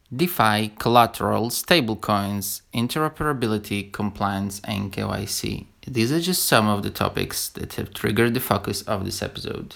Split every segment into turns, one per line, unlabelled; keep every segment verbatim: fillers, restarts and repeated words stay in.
DeFi, collateral, stablecoins, interoperability, compliance, and K Y C. These are just some of the topics that have triggered the focus of this episode.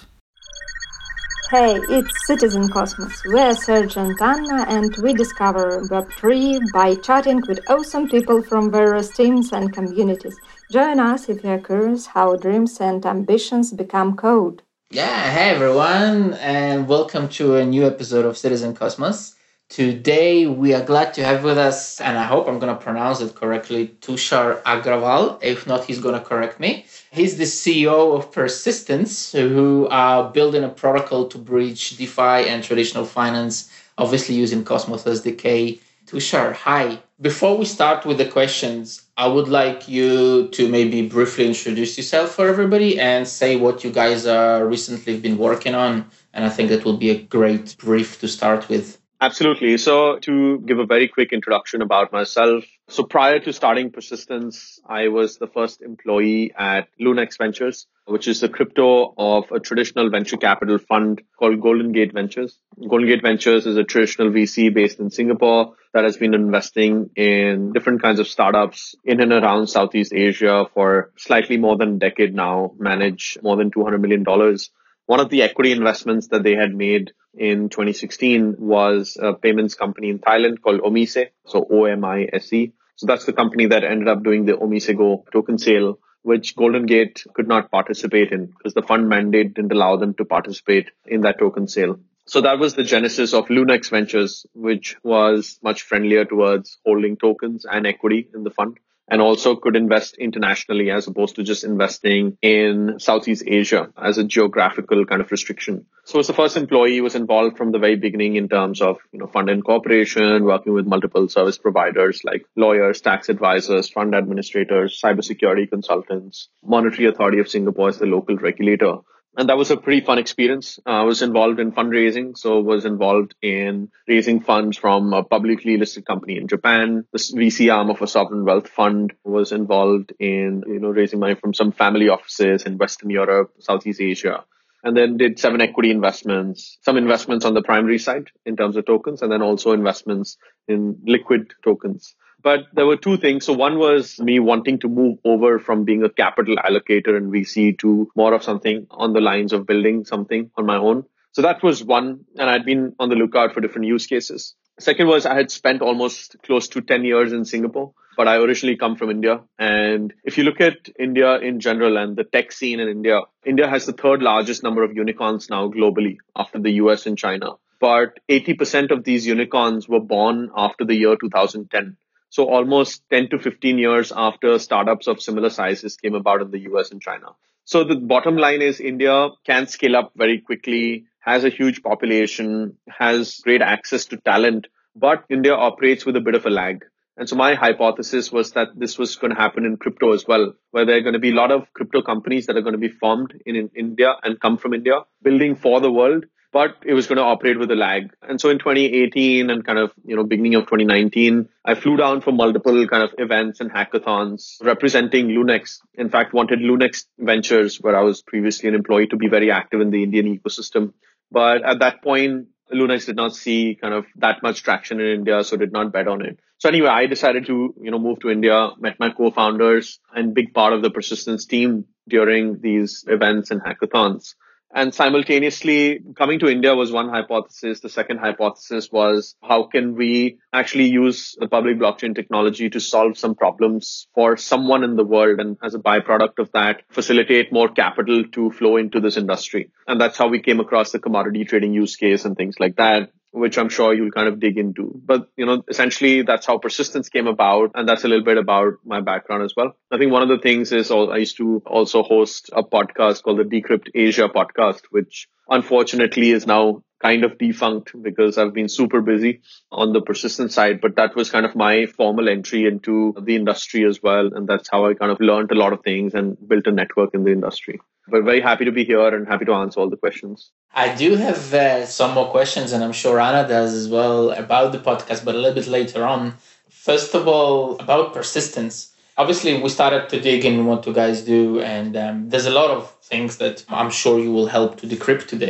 Hey, it's Citizen Cosmos. We're Serge and Anna, and we discover Web three by chatting with awesome people from various teams and communities. Join us if you're curious how dreams and ambitions become code.
Yeah, hey everyone, and welcome to a new episode of Citizen Cosmos. Today we are glad to have with us, and I hope I'm going to pronounce it correctly, Tushar Agrawal. If not, he's going to correct me. He's the C E O of Persistence, who are building a protocol to bridge DeFi and traditional finance, obviously using Cosmos S D K. Tushar, hi. Before we start with the questions, I would like you to maybe briefly introduce yourself for everybody and say what you guys are recently been working on. And I think that will be a great brief to start with.
Absolutely. So to give a very quick introduction about myself. So prior to starting Persistence, I was the first employee at Lunex Ventures, which is the crypto of a traditional venture capital fund called Golden Gate Ventures. Golden Gate Ventures is a traditional V C based in Singapore that has been investing in different kinds of startups in and around Southeast Asia for slightly more than a decade now, manage more than two hundred million dollars. One of the equity investments that they had made in twenty sixteen was a payments company in Thailand called Omise, so O M I S E. So that's the company that ended up doing the Omise Go token sale, which Golden Gate could not participate in because the fund mandate didn't allow them to participate in that token sale. So that was the genesis of Lunex Ventures, which was much friendlier towards holding tokens and equity in the fund, and also could invest internationally as opposed to just investing in Southeast Asia as a geographical kind of restriction. So as the first employee, was involved from the very beginning in terms of, you know, fund incorporation, working with multiple service providers like lawyers, tax advisors, fund administrators, cybersecurity consultants, Monetary Authority of Singapore as the local regulator. And that was a pretty fun experience. Uh, I was involved in fundraising, so was involved in raising funds from a publicly listed company in Japan. The V C arm of a sovereign wealth fund was involved in, you know, raising money from some family offices in Western Europe, Southeast Asia. And then did seven equity investments, some investments on the primary side in terms of tokens, and then also investments in liquid tokens. But there were two things. So one was me wanting to move over from being a capital allocator in V C to more of something on the lines of building something on my own. So that was one. And I'd been on the lookout for different use cases. Second was I had spent almost close to ten years in Singapore, but I originally come from India. And if you look at India in general and the tech scene in India, India has the third largest number of unicorns now globally after the U S and China. But eighty percent of these unicorns were born after the year two thousand ten. So almost ten to fifteen years after startups of similar sizes came about in the U S and China. So the bottom line is India can scale up very quickly, has a huge population, has great access to talent, but India operates with a bit of a lag. And so my hypothesis was that this was going to happen in crypto as well, where there are going to be a lot of crypto companies that are going to be formed in, in India and come from India, building for the world, but it was going to operate with a lag. And so in twenty eighteen and kind of, you know, beginning of twenty nineteen, I flew down for multiple kind of events and hackathons representing Lunex. In fact, wanted Lunex Ventures, where I was previously an employee, to be very active in the Indian ecosystem. But at that point, Lunex did not see kind of that much traction in India, so did not bet on it. So anyway, I decided to, you know, move to India, met my co-founders and big part of the Persistence team during these events and hackathons. And simultaneously, coming to India was one hypothesis. The second hypothesis was, how can we actually use the public blockchain technology to solve some problems for someone in the world, and as a byproduct of that, facilitate more capital to flow into this industry. And that's how we came across the commodity trading use case and things like that, which I'm sure you'll kind of dig into. But, you know, essentially that's how Persistence came about. And that's a little bit about my background as well. I think one of the things is I used to also host a podcast called the Decrypt Asia podcast, which unfortunately is now kind of defunct because I've been super busy on the Persistence side. But that was kind of my formal entry into the industry as well. And that's how I kind of learned a lot of things and built a network in the industry. But very happy to be here and happy to answer all the questions.
I do have uh, some more questions, and I'm sure Anna does as well, about the podcast, but a little bit later on. First of all, about Persistence. Obviously, we started to dig in what you guys do, and um, there's a lot of things that I'm sure you will help to decrypt today.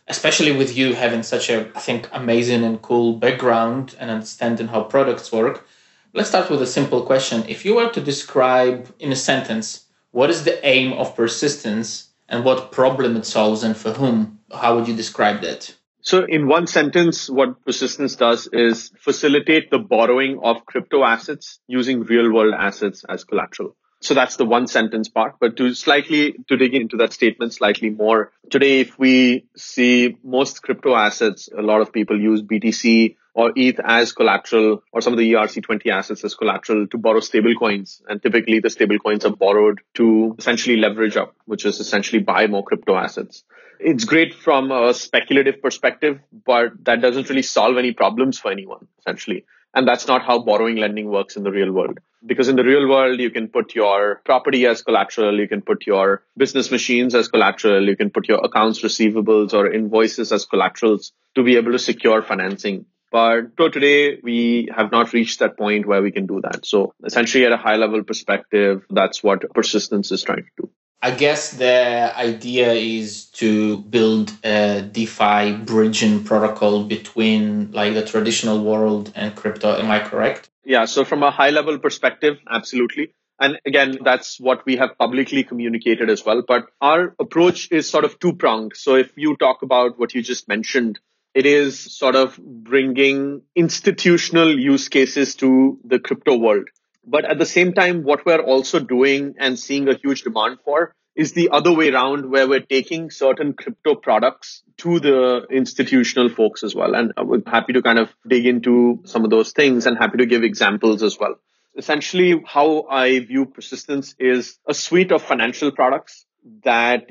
especially with you having such a, I think, amazing and cool background and understanding how products work. Let's start with a simple question. If you were to describe in a sentence, what is the aim of persistence and what problem it solves and for whom, how would you describe that?
So in one sentence, what persistence does is facilitate the borrowing of crypto assets using real world assets as collateral. So that's the one sentence part. But to slightly, to dig into that statement slightly more, today, if we see most crypto assets, a lot of people use B T C or E T H as collateral, or some of the E R C twenty assets as collateral to borrow stable coins. And typically the stable coins are borrowed to essentially leverage up, which is essentially buy more crypto assets. It's great from a speculative perspective, but that doesn't really solve any problems for anyone, essentially. And that's not how borrowing lending works in the real world. Because in the real world, you can put your property as collateral, you can put your business machines as collateral, you can put your accounts receivables or invoices as collaterals to be able to secure financing. But so today, we have not reached that point where we can do that. So essentially, at a high level perspective, that's what persistence is trying to do.
I guess the idea is to build a DeFi bridging protocol between like the traditional world and crypto. Am I correct?
Yeah. So from a high level perspective, absolutely. And again, that's what we have publicly communicated as well. But our approach is sort of two pronged. So if you talk about what you just mentioned, it is sort of bringing institutional use cases to the crypto world. But at the same time, what we're also doing and seeing a huge demand for is the other way around, where we're taking certain crypto products to the institutional folks as well. And we're happy to kind of dig into some of those things and happy to give examples as well. Essentially, how I view persistence is a suite of financial products that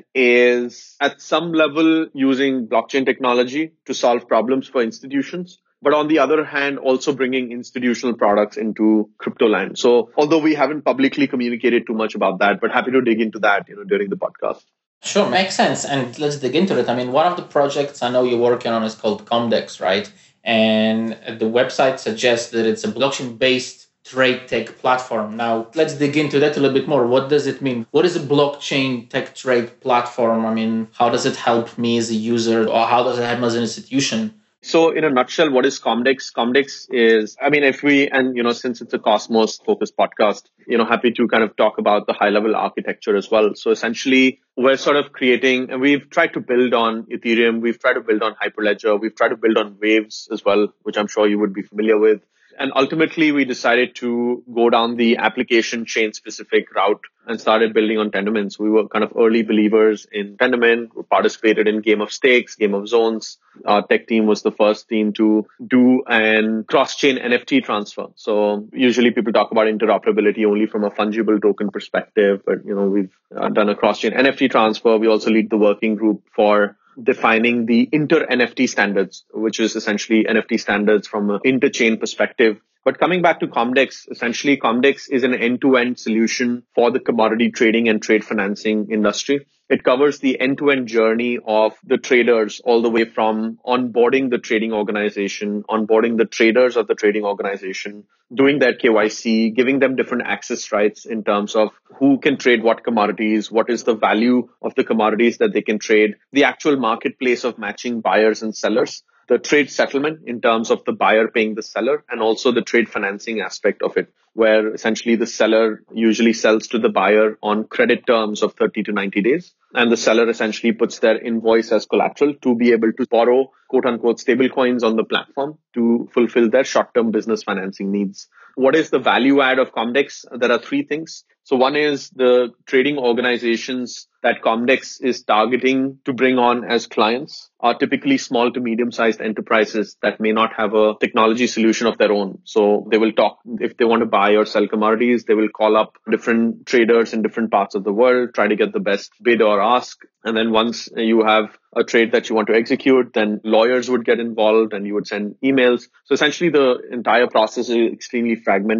is at some level using blockchain technology to solve problems for institutions. But on the other hand, also bringing institutional products into crypto land. So although we haven't publicly communicated too much about that, but happy to dig into that, you know, during the podcast.
Sure, makes sense. And let's dig into it. I mean, one of the projects I know you're working on is called Comdex, right? And the website suggests that it's a blockchain-based trade tech platform. Now, let's dig into that a little bit more. What does it mean? What is a blockchain tech trade platform? I mean, how does it help me as a user, or how does it help me as an institution?
So in a nutshell, what is Comdex? Comdex is, I mean, if we, and, you know, since it's a Cosmos focused podcast, you know, happy to kind of talk about the high level architecture as well. So essentially, we're sort of creating, and we've tried to build on Ethereum. We've tried to build on Hyperledger. We've tried to build on Waves as well, which I'm sure you would be familiar with. And ultimately, we decided to go down the application chain specific route and started building on Tendermint. We were kind of early believers in Tendermint. We participated in Game of Stakes, Game of Zones. Our tech team was the first team to do an cross-chain N F T transfer. So usually people talk about interoperability only from a fungible token perspective, but you know we've uh, done a cross-chain N F T transfer. We also lead the working group for defining the inter-N F T standards, which is essentially N F T standards from an interchain perspective. But coming back to Comdex, essentially Comdex is an end-to-end solution for the commodity trading and trade financing industry. It covers the end-to-end journey of the traders all the way from onboarding the trading organization, onboarding the traders of the trading organization, doing their K Y C, giving them different access rights in terms of who can trade what commodities, what is the value of the commodities that they can trade, the actual marketplace of matching buyers and sellers, the trade settlement in terms of the buyer paying the seller, and also the trade financing aspect of it, where essentially the seller usually sells to the buyer on credit terms of thirty to ninety days. And the seller essentially puts their invoice as collateral to be able to borrow quote unquote stable coins on the platform to fulfill their short-term business financing needs. What is the value add of Comdex? There are three things. So one is the trading organizations that Comdex is targeting to bring on as clients are typically small to medium-sized enterprises that may not have a technology solution of their own. So they will talk, if they want to buy or sell commodities, they will call up different traders in different parts of the world, try to get the best bid or ask. And then once you have a trade that you want to execute, then lawyers would get involved and you would send emails. So essentially the entire process is extremely fragmented.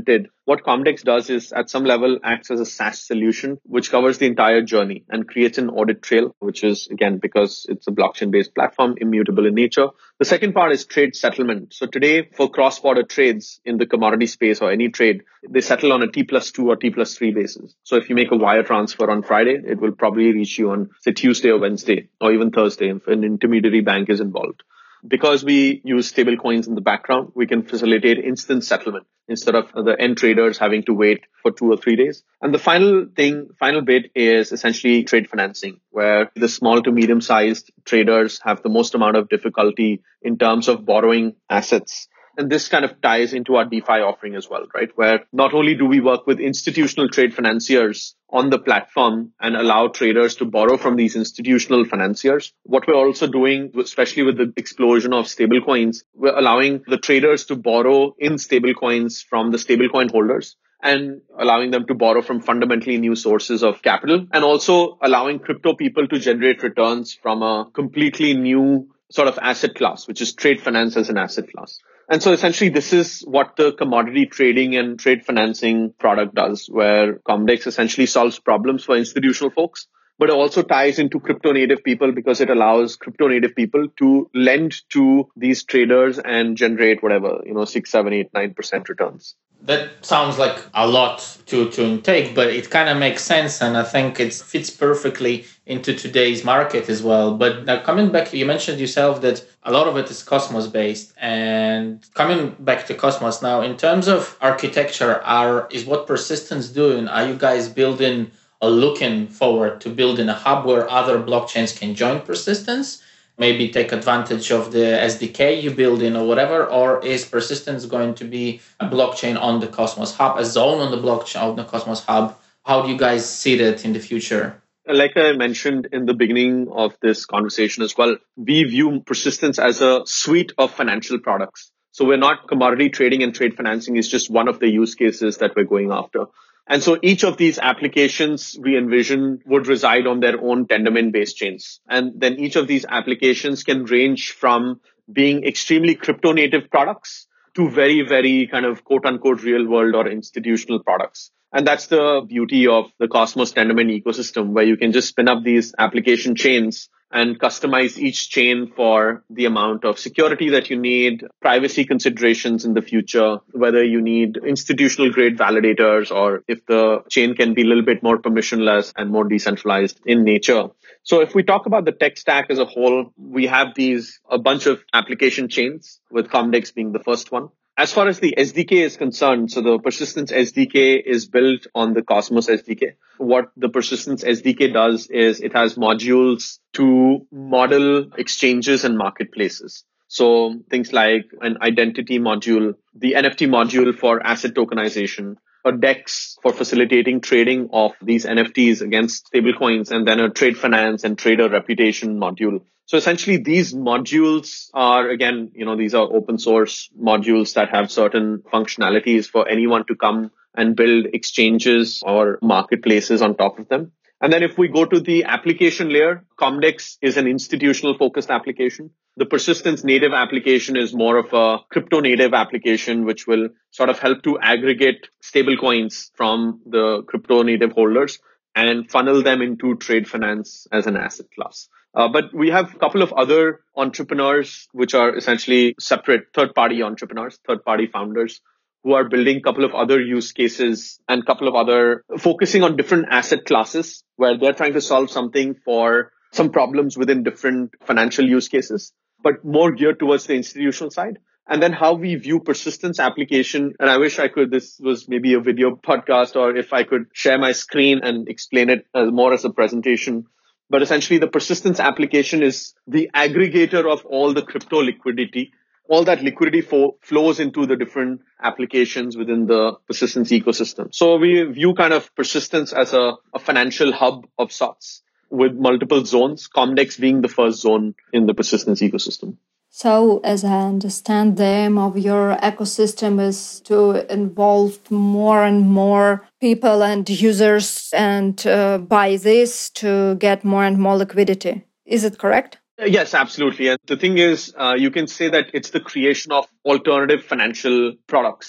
What Comdex does is at some level acts as a SaaS solution, which covers the entire journey and creates an audit trail, which is, again, because it's a blockchain-based platform, immutable in nature. The second part is trade settlement. So today, for cross-border trades in the commodity space or any trade, they settle on a T plus two or T plus three basis. So if you make a wire transfer on Friday, it will probably reach you on, say, Tuesday or Wednesday, or even Thursday if an intermediary bank is involved. Because we use stable coins in the background, we can facilitate instant settlement instead of the end traders having to wait for two or three days. And the final thing, final bit is essentially trade financing, where the small to medium sized traders have the most amount of difficulty in terms of borrowing assets. And this kind of ties into our DeFi offering as well, right? Where not only do we work with institutional trade financiers on the platform and allow traders to borrow from these institutional financiers, what we're also doing, especially with the explosion of stablecoins, we're allowing the traders to borrow in stablecoins from the stablecoin holders and allowing them to borrow from fundamentally new sources of capital, and also allowing crypto people to generate returns from a completely new sort of asset class, which is trade finance as an asset class. And so essentially, this is what the commodity trading and trade financing product does, where Comdex essentially solves problems for institutional folks, but it also ties into crypto native people because it allows crypto native people to lend to these traders and generate whatever, you know, six, seven, eight, nine percent returns.
That sounds like a lot to, to intake, but it kind of makes sense. And I think it fits perfectly into today's market as well. But now coming back, you mentioned yourself that a lot of it is Cosmos based. And coming back to Cosmos now, in terms of architecture, are is what Persistence doing? Are you guys building or looking forward to building a hub where other blockchains can join Persistence? Maybe take advantage of the S D K you build in or whatever, or is Persistence going to be a blockchain on the Cosmos Hub, a zone on the blockchain on the Cosmos Hub? How do you guys see that in the future?
Like I mentioned in the beginning of this conversation as well, we view Persistence as a suite of financial products. So we're not commodity trading, and trade financing is just one of the use cases that we're going after. And so each of these applications we envision would reside on their own Tendermint-based chains. And then each of these applications can range from being extremely crypto-native products to very, very kind of quote-unquote real-world or institutional products. And that's the beauty of the Cosmos Tendermint ecosystem, where you can just spin up these application chains and customize each chain for the amount of security that you need, privacy considerations in the future, whether you need institutional grade validators or if the chain can be a little bit more permissionless and more decentralized in nature. So if we talk about the tech stack as a whole, we have these, a bunch of application chains, with Comdex being the first one. As far as the S D K is concerned, so the Persistence S D K is built on the Cosmos S D K. What the Persistence S D K does is it has modules to model exchanges and marketplaces. So things like an identity module, the N F T module for asset tokenization, a DEX for facilitating trading of these N F Ts against stablecoins, and then a trade finance and trader reputation module. So essentially, these modules are, again, you know, these are open source modules that have certain functionalities for anyone to come and build exchanges or marketplaces on top of them. And then if we go to the application layer, Comdex is an institutional focused application. The Persistence native application is more of a crypto native application, which will sort of help to aggregate stablecoins from the crypto native holders and funnel them into trade finance as an asset class. Uh, but we have a couple of other entrepreneurs, which are essentially separate third-party entrepreneurs, third-party founders, who are building a couple of other use cases and a couple of other, focusing on different asset classes, where they're trying to solve something for some problems within different financial use cases, but more geared towards the institutional side. And then how we view Persistence application, and I wish I could, this was maybe a video podcast, or if I could share my screen and explain it as more as a presentation. But essentially, the Persistence application is the aggregator of all the crypto liquidity. All that liquidity fo- flows into the different applications within the Persistence ecosystem. So we view kind of Persistence as a, a financial hub of sorts with multiple zones, Comdex being the first zone in the Persistence ecosystem.
So, as I understand, the aim of your ecosystem is to involve more and more people and users, and uh, by this to get more and more liquidity. Is it correct?
Yes, absolutely. And the thing is, uh, you can say that it's the creation of alternative financial products.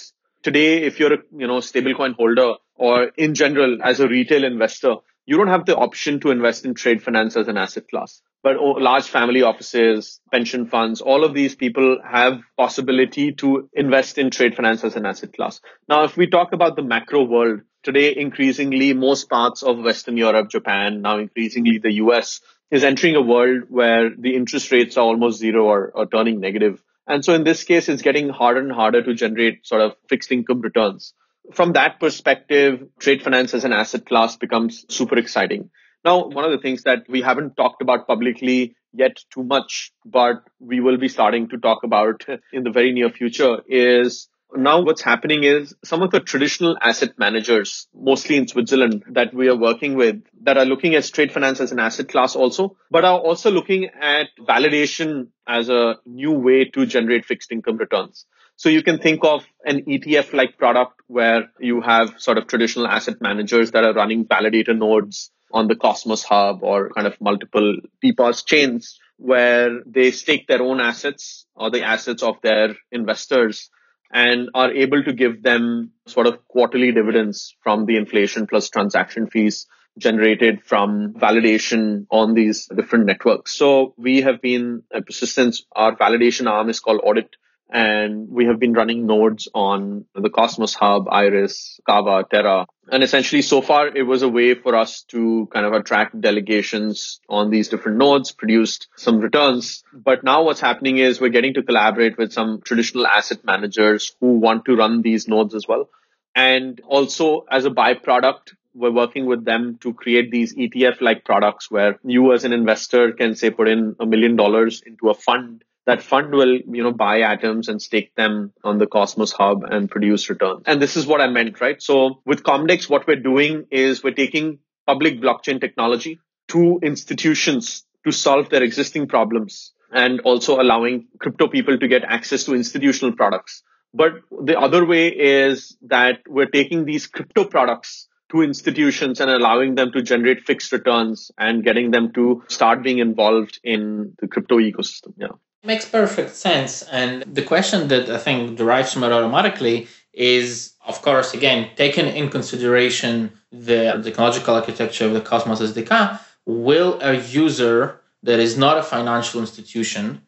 today, if you're a you know stablecoin holder or in general as a retail investor, you don't have the option to invest in trade finance as an asset class. But oh, large family offices, pension funds, all of these people have possibility to invest in trade finance as an asset class. Now, if we talk about the macro world, today, increasingly, most parts of Western Europe, Japan, now increasingly the U S, is entering a world where the interest rates are almost zero or, or turning negative. And so in this case, it's getting harder and harder to generate sort of fixed income returns. From that perspective, trade finance as an asset class becomes super exciting. Now, one of the things that we haven't talked about publicly yet too much, but we will be starting to talk about in the very near future is now what's happening is some of the traditional asset managers, mostly in Switzerland, that we are working with, that are looking at trade finance as an asset class also, but are also looking at validation as a new way to generate fixed income returns. So you can think of an E T F-like product where you have sort of traditional asset managers that are running validator nodes on the Cosmos Hub or kind of multiple T P O S chains where they stake their own assets or the assets of their investors and are able to give them sort of quarterly dividends from the inflation plus transaction fees generated from validation on these different networks. So we have been at Persistence, our validation arm is called Audit. And we have been running nodes on the Cosmos Hub, Iris, Kava, Terra. And essentially, so far, it was a way for us to kind of attract delegations on these different nodes, produced some returns. But now what's happening is we're getting to collaborate with some traditional asset managers who want to run these nodes as well. And also, as a byproduct, we're working with them to create these E T F-like products where you as an investor can, say, put in a million dollars into a fund. That fund will, you know, buy atoms and stake them on the Cosmos Hub and produce returns. And this is what I meant, right? So with Comdex, what we're doing is we're taking public blockchain technology to institutions to solve their existing problems and also allowing crypto people to get access to institutional products. But the other way is that we're taking these crypto products to institutions and allowing them to generate fixed returns and getting them to start being involved in the crypto ecosystem. Yeah.
Makes perfect sense. And the question that I think derives from it automatically is, of course, again, taking in consideration the technological architecture of the Cosmos S D K, will a user that is not a financial institution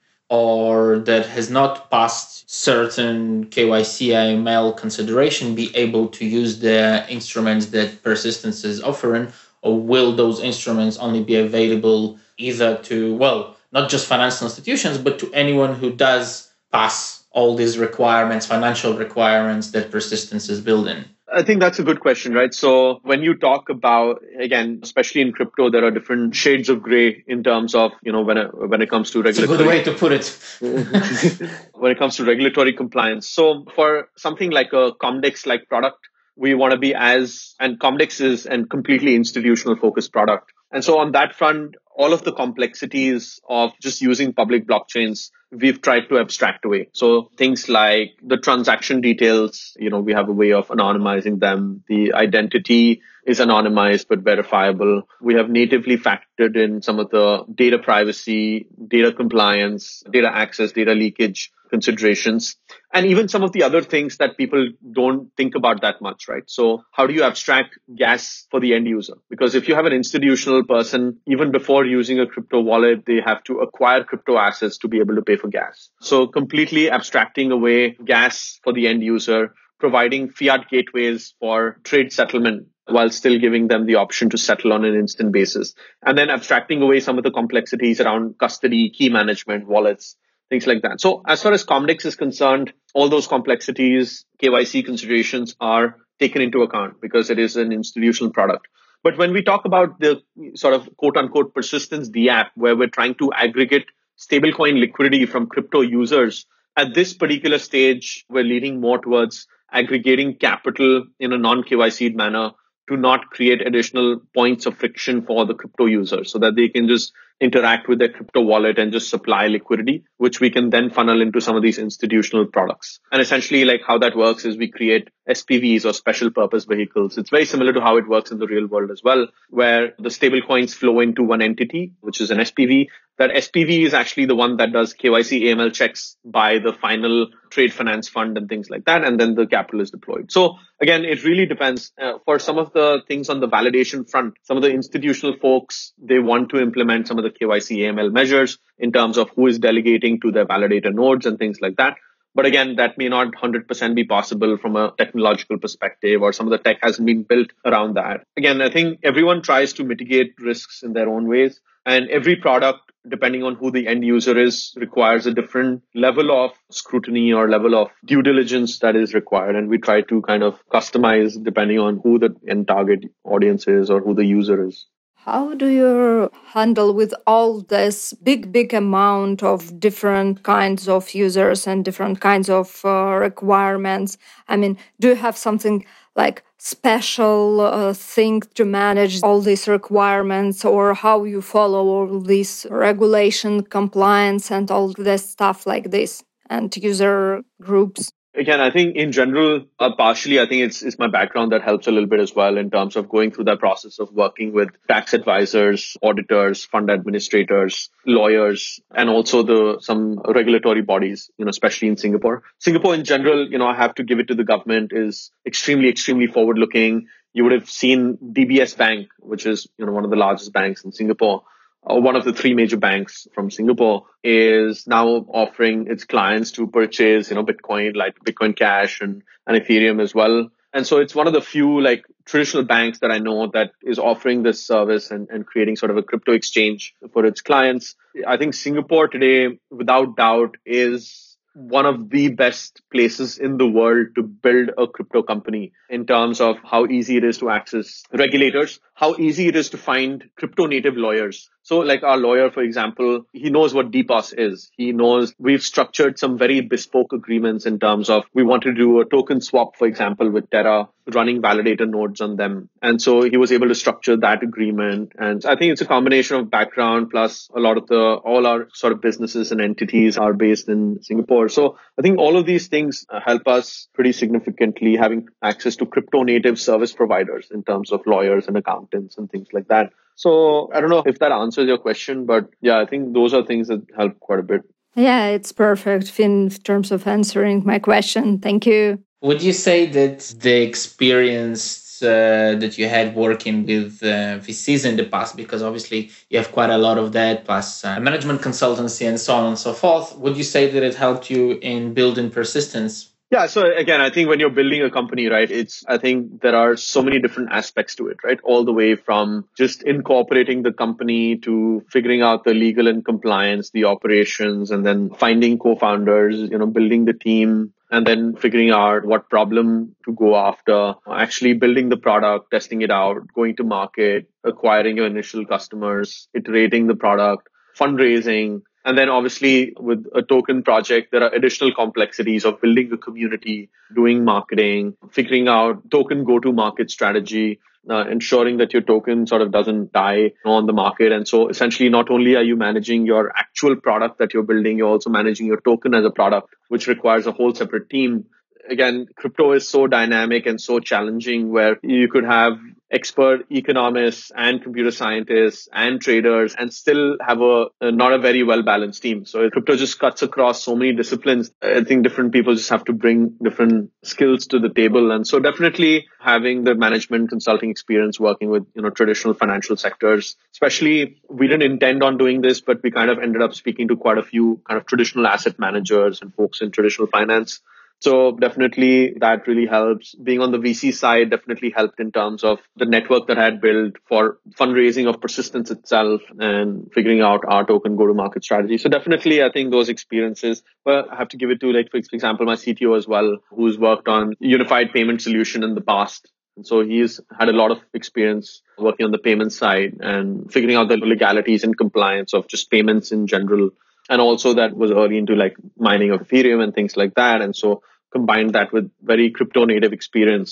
or that has not passed certain K Y C I M L consideration be able to use the instruments that Persistence is offering, or will those instruments only be available either to, well, not just financial institutions, but to anyone who does pass all these requirements, financial requirements that Persistence is building?
I think that's a good question, right? So when you talk about, again, especially in crypto, there are different shades of gray in terms of, you know, when it, when it comes to regulatory.
It's a good way to put it.
When it comes to regulatory compliance. So for something like a Comdex-like product, we want to be as, and Comdex is a completely institutional focused product. And so on that front, all of the complexities of just using public blockchains, we've tried to abstract away. So things like the transaction details, you know, we have a way of anonymizing them. The identity is anonymized but verifiable. We have natively factored in some of the data privacy, data compliance, data access, data leakage considerations, and even some of the other things that people don't think about that much, right? So how do you abstract gas for the end user? Because if you have an institutional person, even before using a crypto wallet, they have to acquire crypto assets to be able to pay for gas. So completely abstracting away gas for the end user, providing fiat gateways for trade settlement while still giving them the option to settle on an instant basis. And then abstracting away some of the complexities around custody, key management, wallets, things like that. So as far as Comdex is concerned, all those complexities, K Y C considerations are taken into account because it is an institutional product. But when we talk about the sort of quote unquote Persistence D app, where we're trying to aggregate stablecoin liquidity from crypto users, at this particular stage, we're leaning more towards aggregating capital in a non-K Y C manner to not create additional points of friction for the crypto user so that they can just interact with their crypto wallet and just supply liquidity, which we can then funnel into some of these institutional products. And essentially, like how that works is we create S P Vs or special purpose vehicles. It's very similar to how it works in the real world as well, where the stable coins flow into one entity, which is an S P V. That S P V is actually the one that does K Y C A M L checks by the final trade finance fund and things like that. And then the capital is deployed. So again, it really depends. Uh, for some of the things on the validation front, some of the institutional folks, they want to implement some of the K Y C A M L measures in terms of who is delegating to their validator nodes and things like that. But again, that may not one hundred percent be possible from a technological perspective, or some of the tech hasn't been built around that. Again, I think everyone tries to mitigate risks in their own ways. And every product, depending on who the end user is, requires a different level of scrutiny or level of due diligence that is required. And we try to kind of customize depending on who the end target audience is or who the user is.
How do you handle with all this big, big amount of different kinds of users and different kinds of uh, requirements? I mean, do you have something like special uh, thing to manage all these requirements, or how you follow all this regulation, compliance, and all this stuff like this, and user groups?
Again, I think in general, uh, partially, I think it's, it's my background that helps a little bit as well in terms of going through that process of working with tax advisors, auditors, fund administrators, lawyers, and also the some regulatory bodies, you know, especially in Singapore. Singapore in general, you know, I have to give it to the government, is extremely, extremely forward looking. You would have seen D B S Bank, which is, you know, one of the largest banks in Singapore. Uh, one of the three major banks from Singapore is now offering its clients to purchase, you know, Bitcoin, like Bitcoin Cash and, and Ethereum as well. And so it's one of the few like traditional banks that I know that is offering this service and, and creating sort of a crypto exchange for its clients. I think Singapore today, without doubt, is one of the best places in the world to build a crypto company in terms of how easy it is to access regulators, how easy it is to find crypto native lawyers. So like our lawyer, for example, he knows what D P O S is. He knows we've structured some very bespoke agreements in terms of we want to do a token swap, for example, with Terra, running validator nodes on them. And so he was able to structure that agreement. And I think it's a combination of background plus a lot of the, all our sort of businesses and entities are based in Singapore. So I think all of these things help us pretty significantly having access to crypto native service providers in terms of lawyers and accountants and things like that. So I don't know if that answers your question, but yeah, I think those are things that help quite a bit.
Yeah, it's perfect in terms of answering my question. Thank you.
Would you say that the experience uh, that you had working with uh, V Cs in the past, because obviously you have quite a lot of that, plus uh, management consultancy and so on and so forth, would you say that it helped you in building persistence?
Yeah. So again, I think when you're building a company, right, it's, I think there are so many different aspects to it, right? All the way from just incorporating the company to figuring out the legal and compliance, the operations, and then finding co-founders, you know, building the team, and then figuring out what problem to go after, actually building the product, testing it out, going to market, acquiring your initial customers, iterating the product, fundraising. And then obviously with a token project, there are additional complexities of building a community, doing marketing, figuring out token go-to-market strategy, uh, ensuring that your token sort of doesn't die on the market. And so essentially, not only are you managing your actual product that you're building, you're also managing your token as a product, which requires a whole separate team. Again, crypto is so dynamic and so challenging where you could have expert economists and computer scientists and traders and still have a, a not a very well balanced team. So crypto just cuts across so many disciplines. I think different people just have to bring different skills to the table. And so definitely having the management consulting experience working with, you know, traditional financial sectors, especially we didn't intend on doing this, but we kind of ended up speaking to quite a few kind of traditional asset managers and folks in traditional finance. So definitely that really helps. Being on the V C side definitely helped in terms of the network that I had built for fundraising of Persistence itself and figuring out our token go-to-market strategy. So definitely I think those experiences, but I have to give it to, like, for example, my C T O as well, who's worked on unified payment solution in the past. And so he's had a lot of experience working on the payment side and figuring out the legalities and compliance of just payments in general. And also that was early into like mining of Ethereum and things like that. And so combined that with very crypto native experience.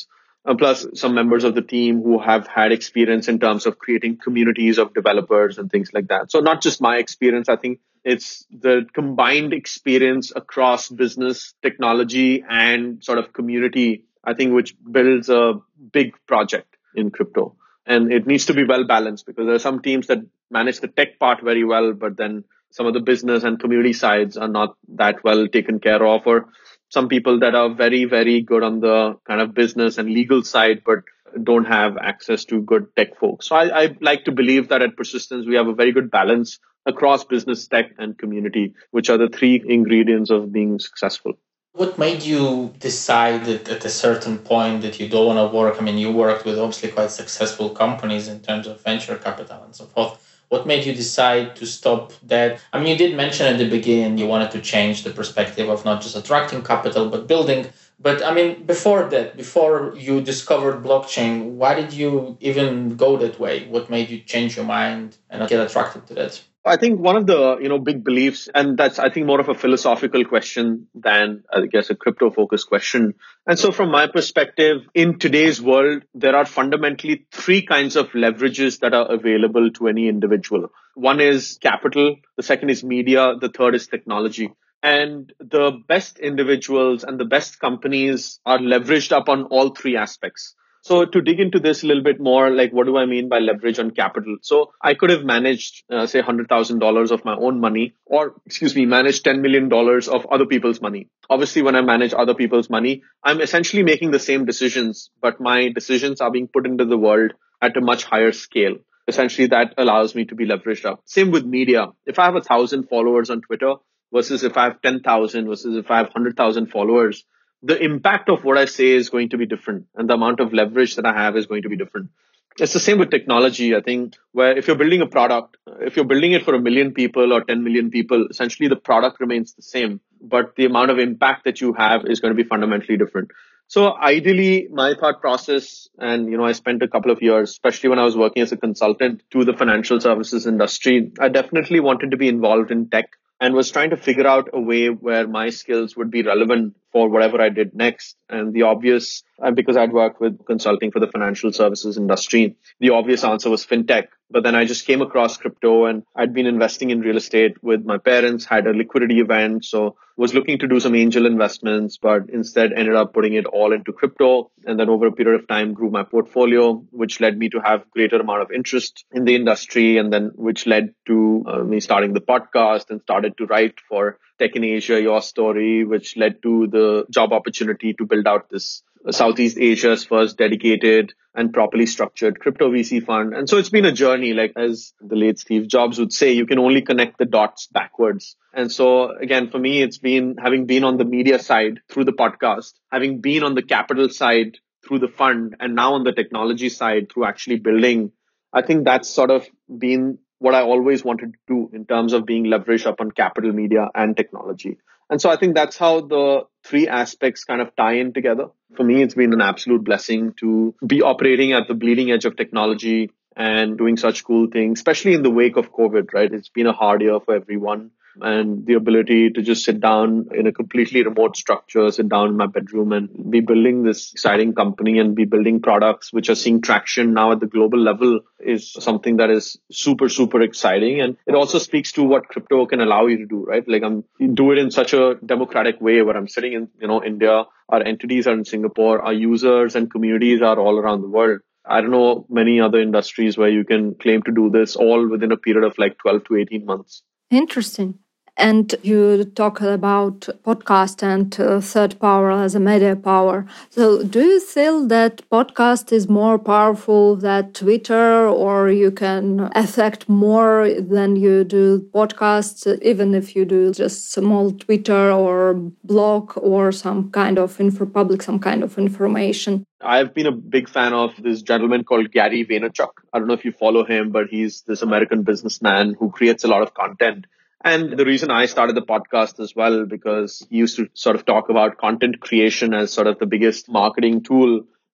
And plus some members of the team who have had experience in terms of creating communities of developers and things like that. So not just my experience, I think it's the combined experience across business, technology, and sort of community, I think, which builds a big project in crypto. And it needs to be well balanced because there are some teams that manage the tech part very well, but then some of the business and community sides are not that well taken care of, or some people that are very, very good on the kind of business and legal side, but don't have access to good tech folks. So I, I like to believe that at Persistence, we have a very good balance across business, tech, and community, which are the three ingredients of being successful.
What made you decide that at a certain point that you don't want to work? I mean, you worked with obviously quite successful companies in terms of venture capital and so forth. What made you decide to stop that? I mean, you did mention at the beginning you wanted to change the perspective of not just attracting capital, but building. But I mean, before that, before you discovered blockchain, why did you even go that way? What made you change your mind and get attracted to that?
I think one of the, you know, big beliefs, and that's, I think, more of a philosophical question than, I guess, a crypto focused question. And so from my perspective, in today's world, there are fundamentally three kinds of leverages that are available to any individual. One is capital. The second is media. The third is technology. And the best individuals and the best companies are leveraged up on all three aspects. So to dig into this a little bit more, like what do I mean by leverage on capital? So I could have managed, uh, say, one hundred thousand dollars of my own money, or, excuse me, managed ten million dollars of other people's money. Obviously, when I manage other people's money, I'm essentially making the same decisions, but my decisions are being put into the world at a much higher scale. Essentially, that allows me to be leveraged up. Same with media. If I have a thousand followers on Twitter versus if I have ten thousand versus if I have one hundred thousand followers, the impact of what I say is going to be different, and the amount of leverage that I have is going to be different. It's the same with technology, I think, where if you're building a product, if you're building it for a million people or ten million people, essentially the product remains the same, but the amount of impact that you have is going to be fundamentally different. So ideally, my thought process, and, you know, I spent a couple of years, especially when I was working as a consultant to the financial services industry, I definitely wanted to be involved in tech and was trying to figure out a way where my skills would be relevant for whatever I did next. And the obvious, and because I'd worked with consulting for the financial services industry, the obvious answer was fintech. But then I just came across crypto, and I'd been investing in real estate with my parents, had a liquidity event. So was looking to do some angel investments, but instead ended up putting it all into crypto. And then over a period of time grew my portfolio, which led me to have greater amount of interest in the industry. And then which led to uh, me starting the podcast and started to write for Tech in Asia, Your Story, which led to the job opportunity to build out this Southeast Asia's first dedicated and properly structured crypto V C fund. And so it's been a journey, like as the late Steve Jobs would say, you can only connect the dots backwards. And so again, for me, it's been having been on the media side through the podcast, having been on the capital side through the fund, and now on the technology side through actually building. I think that's sort of been what I always wanted to do in terms of being leveraged up on capital, media, and technology. And so I think that's how the three aspects kind of tie in together. For me, it's been an absolute blessing to be operating at the bleeding edge of technology and doing such cool things, especially in the wake of COVID, right? It's been a hard year for everyone. And the ability to just sit down in a completely remote structure, sit down in my bedroom and be building this exciting company and be building products which are seeing traction now at the global level is something that is super, super exciting. And it also speaks to what crypto can allow you to do, right? Like I'm you do it in such a democratic way where I'm sitting in, you know, India, our entities are in Singapore, our users and communities are all around the world. I don't know many other industries where you can claim to do this all within a period of like twelve to eighteen months.
Interesting. And you talk about podcast and uh, third power as a media power. So do you feel that podcast is more powerful than Twitter, or you can affect more than you do podcasts, even if you do just small Twitter or blog or some kind of info, public some kind of information?
I've been a big fan of this gentleman called Gary Vaynerchuk. I don't know if you follow him, but he's this American businessman who creates a lot of content. And the reason I started the podcast as well, because he used to sort of talk about content creation as sort of the biggest marketing tool.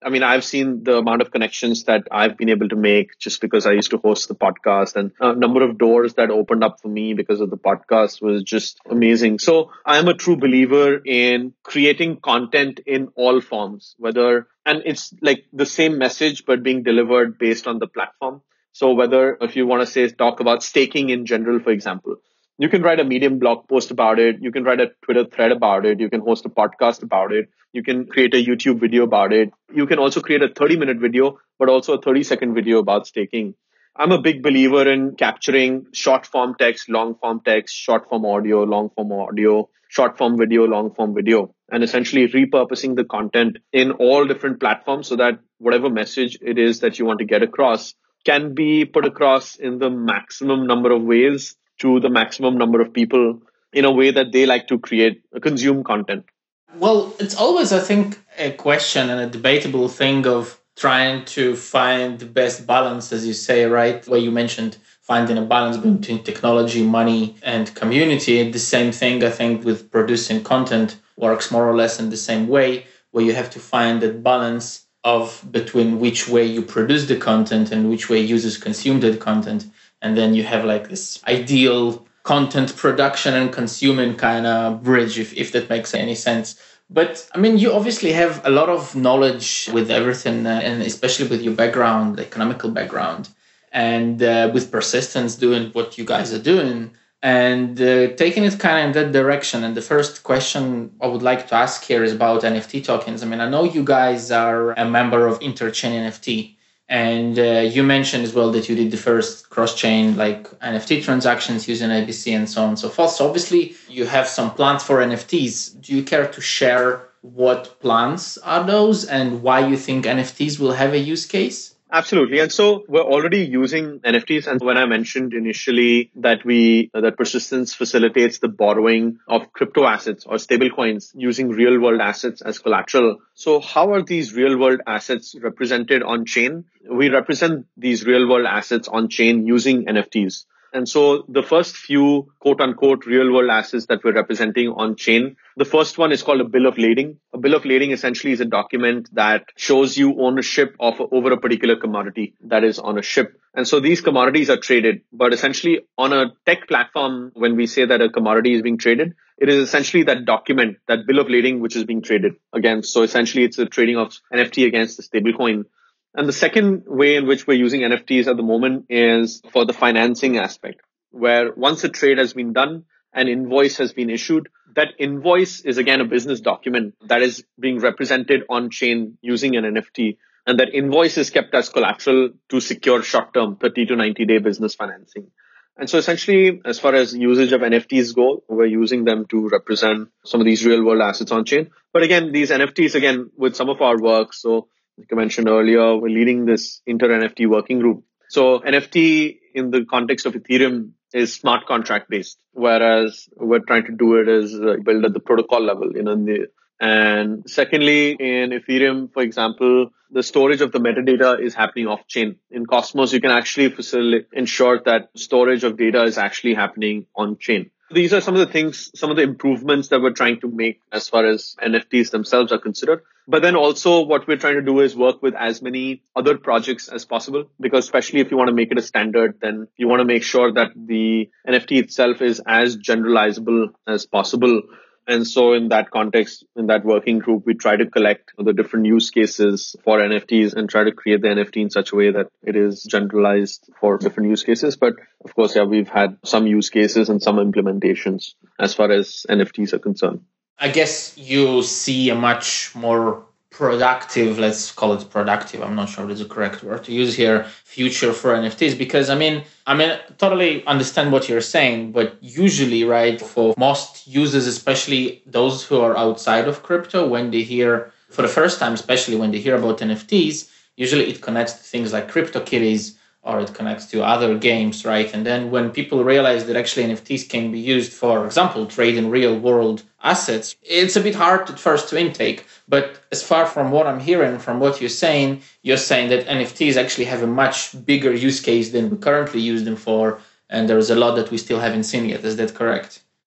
I mean, I've seen the amount of connections that I've been able to make just because I used to host the podcast, and a number of doors that opened up for me because of the podcast was just amazing. So I'm a true believer in creating content in all forms, whether, and it's like the same message, but being delivered based on the platform. So whether if you want to say, talk about staking in general, for example, you can write a Medium blog post about it. You can write a Twitter thread about it. You can host a podcast about it. You can create a YouTube video about it. You can also create a thirty minute video, but also a thirty second video about staking. I'm a big believer in capturing short form text, long form text, short form audio, long form audio, short form video, long form video, and essentially repurposing the content in all different platforms so that whatever message it is that you want to get across can be put across in the maximum number of ways to the maximum number of people in a way that they like to create, consume content.
Well, it's always, I think, a question and a debatable thing of trying to find the best balance, as you say, right? Where you mentioned finding a balance between technology, money, and community. The same thing, I think, with producing content works more or less in the same way, where you have to find that balance of between which way you produce the content and which way users consume that content. And then you have like this ideal content production and consuming kind of bridge, if, if that makes any sense. But I mean, you obviously have a lot of knowledge with everything, uh, and especially with your background, economical background, and uh, with Persistence doing what you guys are doing and uh, taking it kind of in that direction. And the first question I would like to ask here is about N F T tokens. I mean, I know you guys are a member of Interchain N F T. And uh, you mentioned as well that you did the first cross-chain like N F T transactions using A B C and so on and so forth. So obviously you have some plans for N F Ts. Do you care to share what plans are those and why you think N F Ts will have a use case?
Absolutely. And so we're already using N F Ts. And when I mentioned initially that we, uh, that Persistence facilitates the borrowing of crypto assets or stable coins using real world assets as collateral. So how are these real world assets represented on chain? We represent these real world assets on chain using N F Ts. And so the first few quote unquote real world assets that we're representing on chain, the first one is called a bill of lading. A bill of lading essentially is a document that shows you ownership of over a particular commodity that is on a ship. And so these commodities are traded, but essentially on a tech platform, when we say that a commodity is being traded, it is essentially that document, that bill of lading, which is being traded against. So essentially it's a trading of N F T against the stablecoin. And the second way in which we're using N F Ts at the moment is for the financing aspect, where once a trade has been done, an invoice has been issued. That invoice is again a business document that is being represented on chain using an N F T. And that invoice is kept as collateral to secure short-term thirty to ninety day business financing. And so essentially, as far as usage of N F Ts go, we're using them to represent some of these real world assets on chain. But again, these N F Ts, again, with some of our work, so like I mentioned earlier, we're leading this inter-N F T working group. So N F T in the context of Ethereum is smart contract based, whereas we're trying to do it as uh, build at the protocol level. You know, in the, and secondly, in Ethereum, for example, the storage of the metadata is happening off chain. In Cosmos, you can actually facilitate, ensure that storage of data is actually happening on chain. These are some of the things, some of the improvements that we're trying to make as far as N F Ts themselves are considered. But then also what we're trying to do is work with as many other projects as possible, because especially if you want to make it a standard, then you want to make sure that the N F T itself is as generalizable as possible. And so in that context, in that working group, we try to collect the different use cases for N F Ts and try to create the N F T in such a way that it is generalized for different use cases. But of course, yeah, we've had some use cases and some implementations as far as N F Ts are concerned.
I guess you see a much more productive, let's call it productive, I'm not sure that's the correct word to use here, future for N F Ts. Because I mean, I mean, totally understand what you're saying, but usually, right, for most users, especially those who are outside of crypto, when they hear, for the first time, especially when they hear about N F Ts, usually it connects to things like CryptoKitties, or it connects to other games, right? And then when people realize that actually N F Ts can be used, for example, trade in real world assets, it's a bit hard at first to intake. But as far from what I'm hearing, from what you're saying, you're saying that N F Ts actually have a much bigger use case than we currently use them for. And there is a lot that we still haven't seen yet. Is that correct?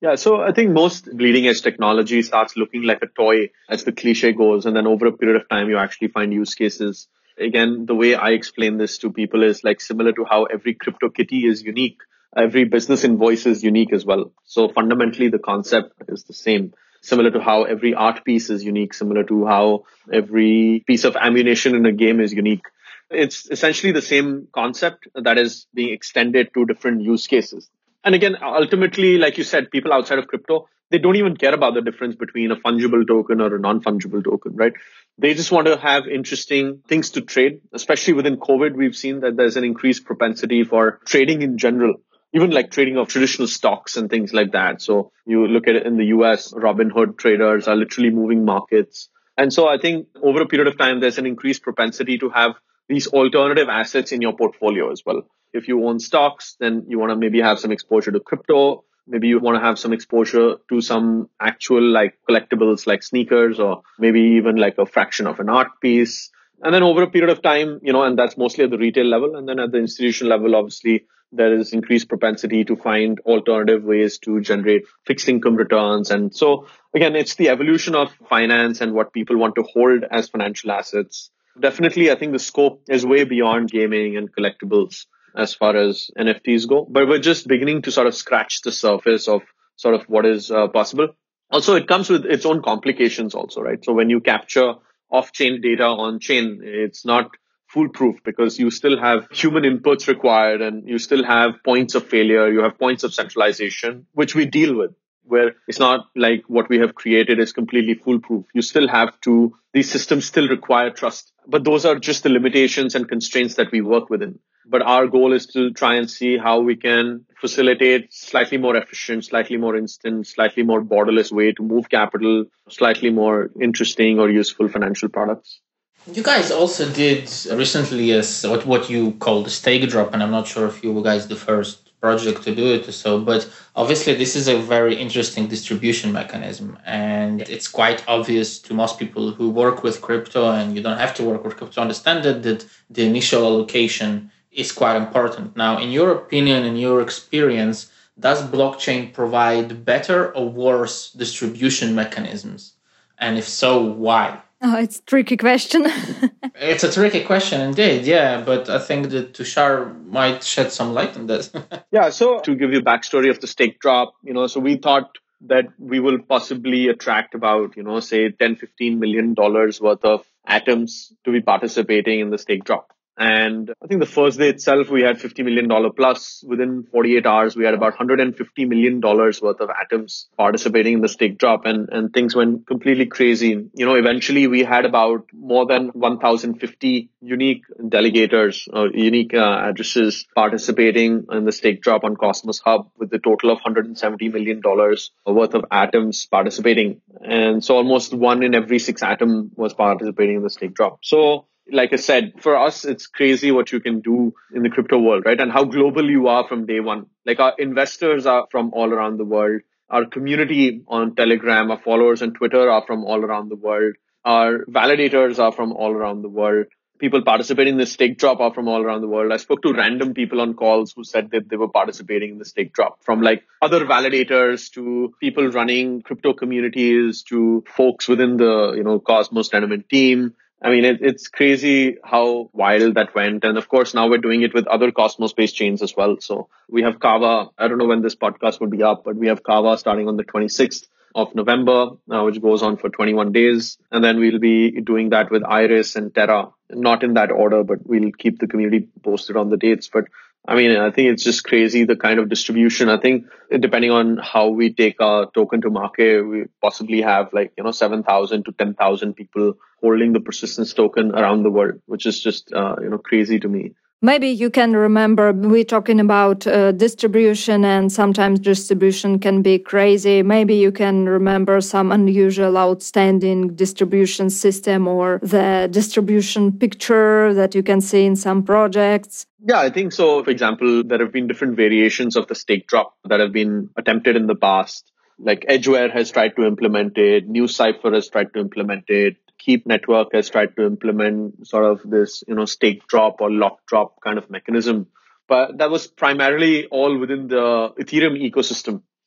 Yeah, so I think most bleeding edge technology starts looking like a toy, as the cliche goes, and then over a period of time, you actually find use cases. Again, the way I explain this to people is like similar to how every crypto kitty is unique. Every business invoice is unique as well. So fundamentally, the concept is the same. Similar to how every art piece is unique, similar to how every piece of ammunition in a game is unique. It's essentially the same concept that is being extended to different use cases. And again, ultimately, like you said, people outside of crypto, they don't even care about the difference between a fungible token or a non-fungible token, right? They just want to have interesting things to trade. Especially within COVID, we've seen that there's an increased propensity for trading in general, even like trading of traditional stocks and things like that. So you look at it in the U S, Robinhood traders are literally moving markets. And so I think over a period of time, there's an increased propensity to have these alternative assets in your portfolio as well. If you own stocks, then you want to maybe have some exposure to crypto. Maybe you want to have some exposure to some actual like collectibles like sneakers, or maybe even like a fraction of an art piece. And then over a period of time, you know, and that's mostly at the retail level. And then at the institutional level, obviously, there is increased propensity to find alternative ways to generate fixed income returns. And so again, it's the evolution of finance and what people want to hold as financial assets. Definitely, I think the scope is way beyond gaming and collectibles as far as N F Ts go. But we're just beginning to sort of scratch the surface of sort of what is uh, possible. Also, it comes with its own complications also, right? So when you capture off-chain data on-chain, it's not foolproof because you still have human inputs required and you still have points of failure. You have points of centralization, which we deal with, where it's not like what we have created is completely foolproof. You still have to, these systems still require trust. But those are just the limitations and constraints that we work within. But our goal is to try and see how we can facilitate slightly more efficient, slightly more instant, slightly more borderless way to move capital, slightly more interesting or useful financial products.
You guys also did recently as what, what you call the stake drop, and I'm not sure if you were guys the first project to do it or so, but obviously this is a very interesting distribution mechanism, and it's quite obvious to most people who work with crypto, and you don't have to work with crypto to understand that, that the initial allocation is quite important. Now, in your opinion, in your experience, does blockchain provide better or worse distribution mechanisms? And if so, why?
Oh, it's a tricky question.
It's a tricky question indeed, yeah, but I think that Tushar might shed some light on this.
Yeah, so to give you a backstory of the stake drop, you know, so we thought that we will possibly attract about, you know, say ten, fifteen million dollars worth of atoms to be participating in the stake drop. And I think the first day itself, we had fifty million dollars plus. Within forty-eight hours, we had about one hundred fifty million dollars worth of atoms participating in the stake drop, and, and things went completely crazy. You know, eventually we had about more than one thousand fifty unique delegators or unique uh, addresses participating in the stake drop on Cosmos Hub, with a total of one hundred seventy million dollars worth of atoms participating. And so almost one in every six atom was participating in the stake drop. So like I said, for us, it's crazy what you can do in the crypto world, right? And how global you are from day one. Like our investors are from all around the world. Our community on Telegram, our followers on Twitter are from all around the world. Our validators are from all around the world. People participating in the stake drop are from all around the world. I spoke to random people on calls who said that they were participating in the stake drop, from like other validators to people running crypto communities to folks within the, you know, Cosmos Tenement team. I mean, it, it's crazy how wild that went. And of course, now we're doing it with other Cosmos-based chains as well. So we have Kava. I don't know when this podcast will be up, but we have Kava starting on the twenty-sixth of November, uh, which goes on for twenty-one days. And then we'll be doing that with Iris and Terra, not in that order, but we'll keep the community posted on the dates. But I mean, I think it's just crazy, the kind of distribution. I think depending on how we take our token to market, we possibly have like, you know, seven thousand to ten thousand people holding the persistence token around the world, which is just, uh, you know, crazy to me.
Maybe you can remember, we're talking about uh, distribution, and sometimes distribution can be crazy. Maybe you can remember some unusual, outstanding distribution system or the distribution picture that you can see in some projects.
Yeah, I think so. For example, there have been different variations of the stake drop that have been attempted in the past. Like Edgeware has tried to implement it, NuCypher has tried to implement it, Keep Network has tried to implement sort of this, you know, stake drop or lock drop kind of mechanism. But that was primarily all within the Ethereum ecosystem.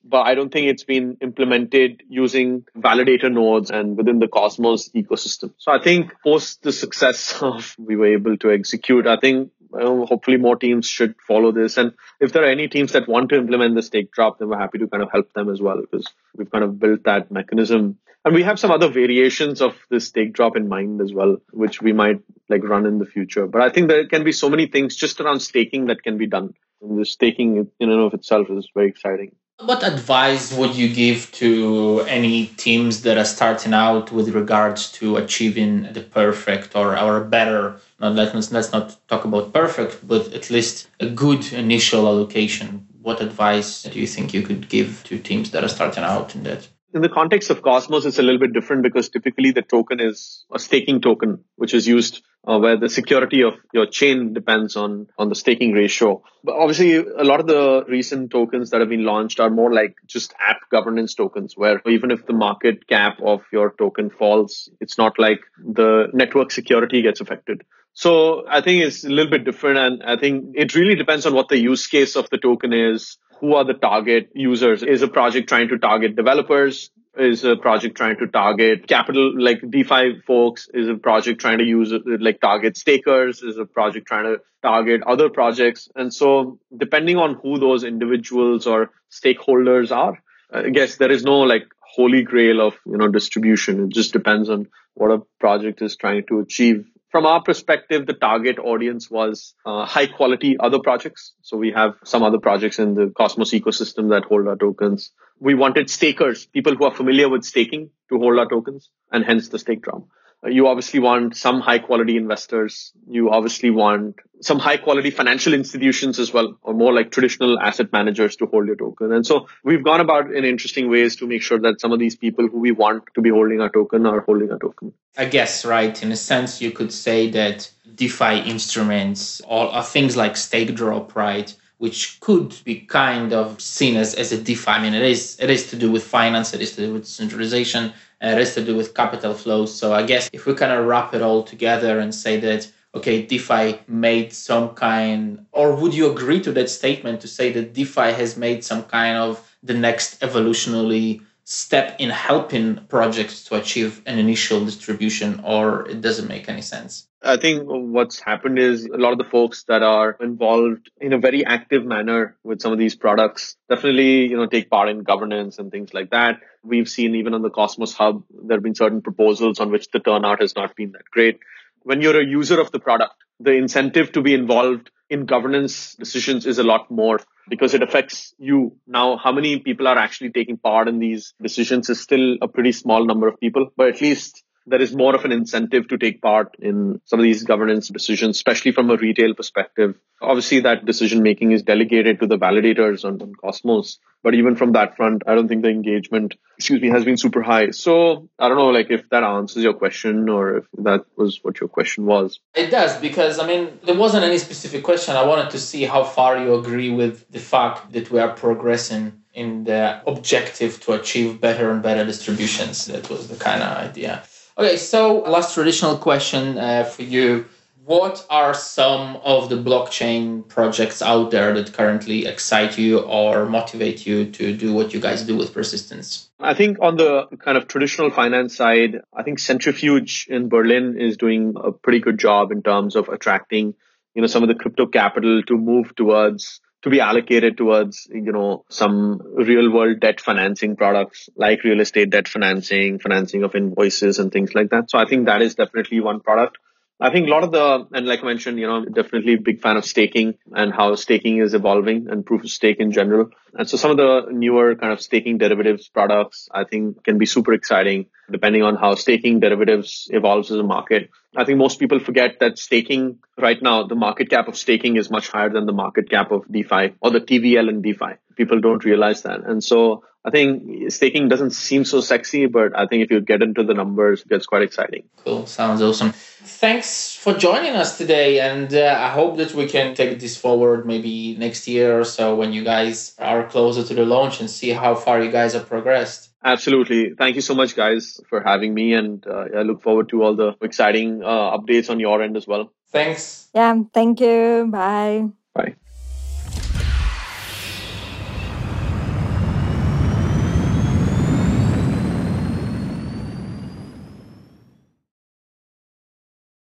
but I don't think it's been implemented using validator nodes and within the Cosmos ecosystem. So I think post the success of we were able to execute, I think well, hopefully more teams should follow this. And if there are any teams that want to implement the stake drop, then we're happy to kind of help them as well, because we've kind of built that mechanism. And we have some other variations of the stake drop in mind as well, which we might like run in the future. But I think there can be so many things just around staking that can be done. And the staking in and of itself is very exciting.
What advice would you give to any teams that are starting out with regards to achieving the perfect or, or better, not, let's, let's not talk about perfect, but at least a good initial allocation? What advice do you think you could give to teams that are starting out in that?
In the context of Cosmos, it's a little bit different because typically the token is a staking token, which is used uh, where the security of your chain depends on, on the staking ratio. But obviously, a lot of the recent tokens that have been launched are more like just app governance tokens, where even if the market cap of your token falls, it's not like the network security gets affected. So I think it's a little bit different. And I think it really depends on what the use case of the token is. Who are the target users? Is a project trying to target developers? Is a project trying to target capital, like DeFi folks? Is a project trying to use like target stakers? Is a project trying to target other projects? And so depending on who those individuals or stakeholders are, I guess there is no like holy grail of, you know, distribution. It just depends on what a project is trying to achieve. From our perspective, the target audience was uh, high quality other projects. So we have some other projects in the Cosmos ecosystem that hold our tokens. We wanted stakers, people who are familiar with staking, to hold our tokens, and hence the stake drop. Uh, you obviously want some high quality investors. You obviously want some high quality financial institutions as well, or more like traditional asset managers to hold your token. And so we've gone about in interesting ways to make sure that some of these people who we want to be holding our token are holding our token.
I guess, right, in a sense, you could say that DeFi instruments or, or things like stake drop, right, which could be kind of seen as, as a DeFi. I mean, it is it is to do with finance, it is to do with centralization, and it is to do with capital flows. So I guess if we kind of wrap it all together and say that, okay, DeFi made some kind, or would you agree to that statement to say that DeFi has made some kind of the next evolutionary step in helping projects to achieve an initial distribution, or it doesn't make any sense?
I think what's happened is a lot of the folks that are involved in a very active manner with some of these products definitely, you know, take part in governance and things like that. We've seen even on the Cosmos Hub, there have been certain proposals on which the turnout has not been that great. When you're a user of the product, the incentive to be involved in governance decisions is a lot more because it affects you. Now, how many people are actually taking part in these decisions is still a pretty small number of people, but at least there is more of an incentive to take part in some of these governance decisions, especially from a retail perspective. Obviously, that decision making is delegated to the validators on, on Cosmos. But even from that front, I don't think the engagement, excuse me, has been super high. So I don't know, like if that answers your question or if that was what your question was.
It does, because I mean, there wasn't any specific question. I wanted to see how far you agree with the fact that we are progressing in the objective to achieve better and better distributions. That was the kind of idea. Okay, so last traditional question uh, for you. What are some of the blockchain projects out there that currently excite you or motivate you to do what you guys do with Persistence?
I think on the kind of traditional finance side, I think Centrifuge in Berlin is doing a pretty good job in terms of attracting, you know, some of the crypto capital to move towards to be allocated towards, you know, some real world debt financing products like real estate debt financing, financing of invoices and things like that. So I think that is definitely one product. I think a lot of the, and like I mentioned, you know, definitely a big fan of staking and how staking is evolving and proof of stake in general. And so some of the newer kind of staking derivatives products, I think can be super exciting depending on how staking derivatives evolves as a market. I think most people forget that staking right now, the market cap of staking is much higher than the market cap of DeFi or the T V L in DeFi. People don't realize that. And so I think staking doesn't seem so sexy, but I think if you get into the numbers, it gets quite exciting.
Cool. Sounds awesome. Thanks for joining us today. And uh, I hope that we can take this forward maybe next year or so when you guys are closer to the launch and see how far you guys have progressed.
Absolutely. Thank you so much, guys, for having me. And uh, I look forward to all the exciting uh, updates on your end as well.
Thanks.
Yeah, thank you. Bye.